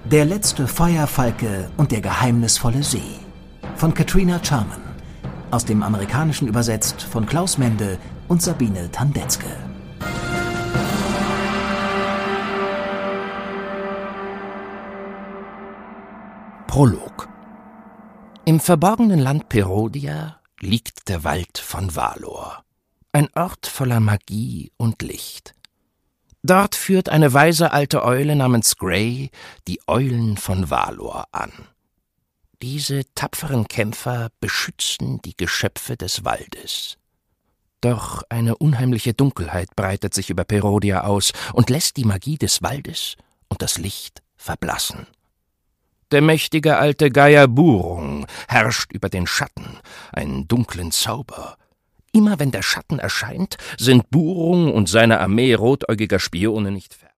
Der letzte Feuerfalke und der geheimnisvolle See von Katrina Charman, aus dem Amerikanischen übersetzt von Klaus Mende und Sabine Tandetzke. Prolog. Im verborgenen Land Perodia liegt der Wald von Valor, ein Ort voller Magie und Licht. Dort führt eine weise alte Eule namens Grey die Eulen von Valor an. Diese tapferen Kämpfer beschützen die Geschöpfe des Waldes. Doch eine unheimliche Dunkelheit breitet sich über Perodia aus und lässt die Magie des Waldes und das Licht verblassen. Der mächtige alte Geier Burung herrscht über den Schatten, einen dunklen Zauber. Immer wenn der Schatten erscheint, sind Burung und seine Armee rotäugiger Spione nicht fertig.